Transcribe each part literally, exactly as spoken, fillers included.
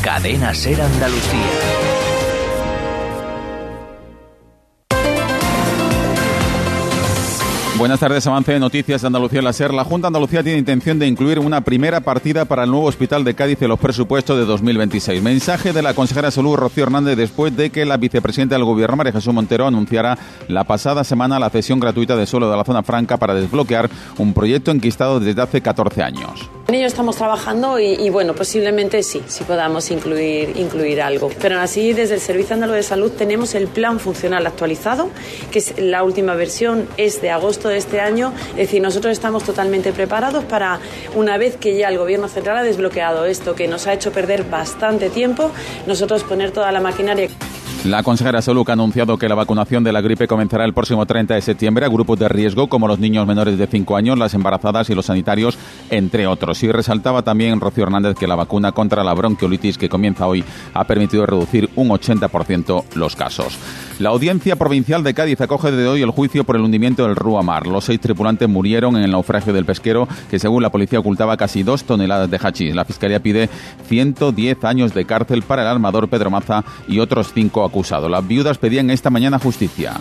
Cadena Ser Andalucía. Buenas tardes, avance de noticias de Andalucía en la SER. La Junta de Andalucía tiene intención de incluir una primera partida para el nuevo hospital de Cádiz en los presupuestos de dos mil veintiséis. Mensaje de la consejera de Salud, Rocío Hernández, después de que la vicepresidenta del Gobierno, María Jesús Montero, anunciara la pasada semana la cesión gratuita de suelo de la zona franca para desbloquear un proyecto enquistado desde hace catorce años. En ello estamos trabajando y, y bueno, posiblemente sí, sí podamos incluir, incluir algo. Pero aún así, desde el Servicio Andaluz de Salud tenemos el plan funcional actualizado, que es la última versión, es de agosto de este año. Es decir, nosotros estamos totalmente preparados para, una vez que ya el Gobierno Central ha desbloqueado esto, que nos ha hecho perder bastante tiempo, nosotros poner toda la maquinaria. La consejera de Salud ha anunciado que la vacunación de la gripe comenzará el próximo treinta de septiembre a grupos de riesgo como los niños menores de cinco años, las embarazadas y los sanitarios, entre otros. Y resaltaba también Rocío Hernández que la vacuna contra la bronquiolitis que comienza hoy ha permitido reducir un ochenta por ciento los casos. La Audiencia Provincial de Cádiz acoge desde hoy el juicio por el hundimiento del Rúa Mar. Los seis tripulantes murieron en el naufragio del pesquero que, según la policía, ocultaba casi dos toneladas de hachís. La Fiscalía pide ciento diez años de cárcel para el armador Pedro Maza y otros cinco acusados. Las viudas pedían esta mañana justicia.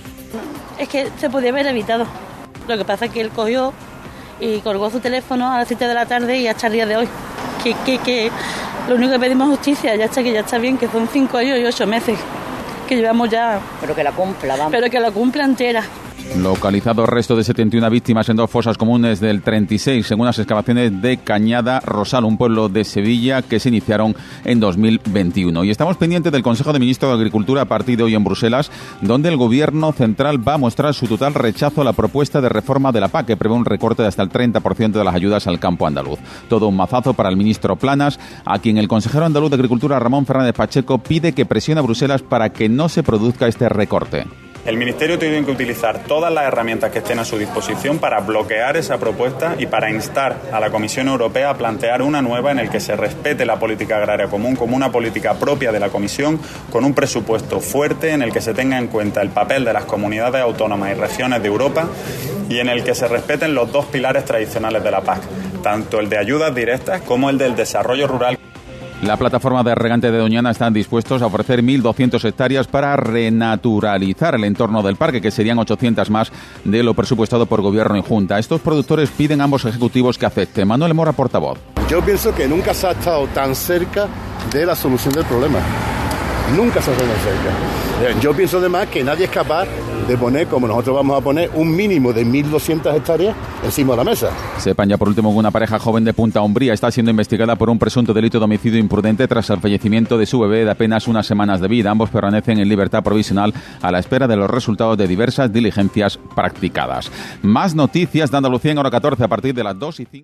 Es que se podía haber evitado. Lo que pasa es que él cogió y colgó su teléfono a las siete de la tarde y hasta el día de hoy. Que, que, que lo único que pedimos es justicia, ya está, que ya está bien, que son cinco años y ocho meses que llevamos ya. Pero que la cumpla, vamos. Pero que la cumpla entera. Localizado resto de setenta y una víctimas en dos fosas comunes del treinta y seis, según las excavaciones de Cañada Rosal, un pueblo de Sevilla que se iniciaron en dos mil veintiuno. Y estamos pendientes del Consejo de Ministros de Agricultura a partir de hoy en Bruselas, donde el Gobierno central va a mostrar su total rechazo a la propuesta de reforma de la P A C, que prevé un recorte de hasta el treinta por ciento de las ayudas al campo andaluz. Todo un mazazo para el ministro Planas, a quien el consejero andaluz de Agricultura, Ramón Fernández Pacheco, pide que presione a Bruselas para que no se produzca este recorte. El Ministerio tiene que utilizar todas las herramientas que estén a su disposición para bloquear esa propuesta y para instar a la Comisión Europea a plantear una nueva en el que se respete la política agraria común como una política propia de la Comisión, con un presupuesto fuerte en el que se tenga en cuenta el papel de las comunidades autónomas y regiones de Europa y en el que se respeten los dos pilares tradicionales de la P A C, tanto el de ayudas directas como el del desarrollo rural. La plataforma de regantes de Doñana están dispuestos a ofrecer mil doscientas hectáreas para renaturalizar el entorno del parque, que serían ochocientas más de lo presupuestado por Gobierno y Junta. Estos productores piden a ambos ejecutivos que acepten. Manuel Mora, portavoz. Yo pienso que nunca se ha estado tan cerca de la solución del problema. Nunca se ha estado tan cerca. Yo pienso además que nadie es capaz de poner, como nosotros vamos a poner, un mínimo de mil doscientas hectáreas encima de la mesa. Sepan ya por último que una pareja joven de Punta Umbría está siendo investigada por un presunto delito de homicidio imprudente tras el fallecimiento de su bebé de apenas unas semanas de vida. Ambos permanecen en libertad provisional a la espera de los resultados de diversas diligencias practicadas. Más noticias de Andalucía en hora catorce a partir de las dos y cinco.